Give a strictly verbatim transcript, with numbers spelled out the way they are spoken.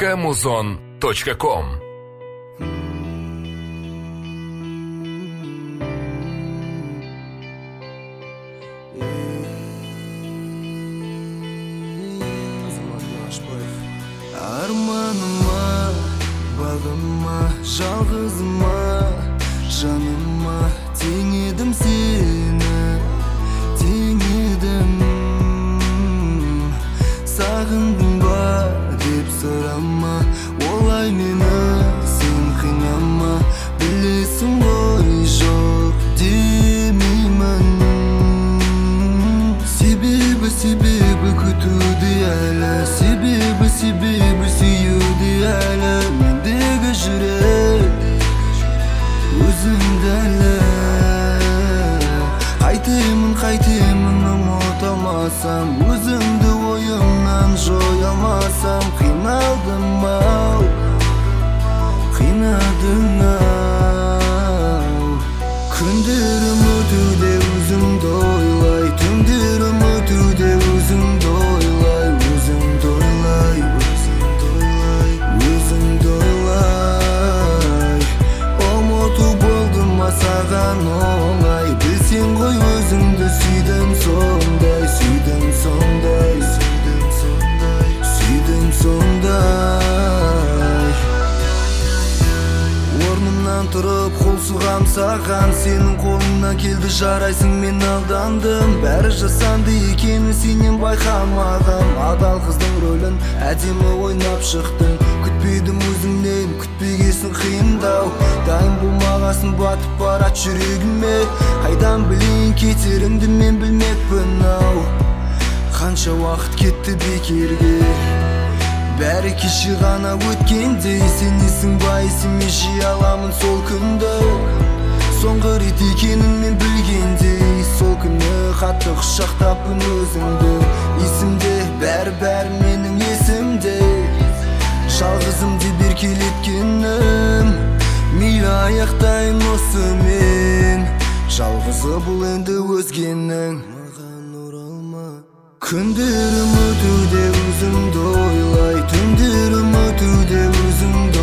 точка музон точка ком. Armanıma, bağıma, жалғызыма, жаныма теңедім сені, теңедім. Сағындың ба деп сұрама, олай мені сен қинама, білесің ғой жоқ демеймін. Себебі, себебі күтуді әлі, себебі, себебі сүюді әлі, мендегі жүрек өзіңді әлі. Қайтемін, қайтемін ұмытамасам, өзіңді ойымнан жоя алмасам. Қиналдым ау, қинадың ау. Күндерім өтуде өзіңді ойлай, түндерім өтуде өзіңді ойлай, өзіңді ойлай, өзіңді ойлай, өзіңді ойлай. Ұмыту болды ма саған оңай, білсең ғой өзіңді сүйдім сондай, сүйдім сондай, сүйдім сондай, сүйдім сондай. Орнымнан тұрып қол сұғам саған, сенің қолыңнан келді жарайсың, мен алдандым. Бәрі жасанды екенін сенен байқамағам, адал қыздың рөлін әдемі ойнап шықтың. Күтпедім өзіңнен, күтпегесін қиындау, дайын болмағасын батып барат жүрегіме. Қайдан білейін кетерімді мен білмекпін ау, қанша уақыт кетті бекерге. Бәрі кеше ғана өткендей, сенесің ба есіме жи аламын сол күнді. Соңғы рет екенін мен білгендей, сол күні қатты құшақтаппын өзіңді. Есімде, бәрі-бәрі менің есімде, жалғызым деп еркелеткенім. Мейлі аяқтайын осы мен, жалғызы бұл енді өзгенің. Маған оралма. Күндерім өтуде өзіңді ойлай, түндерім өтуде өзіңді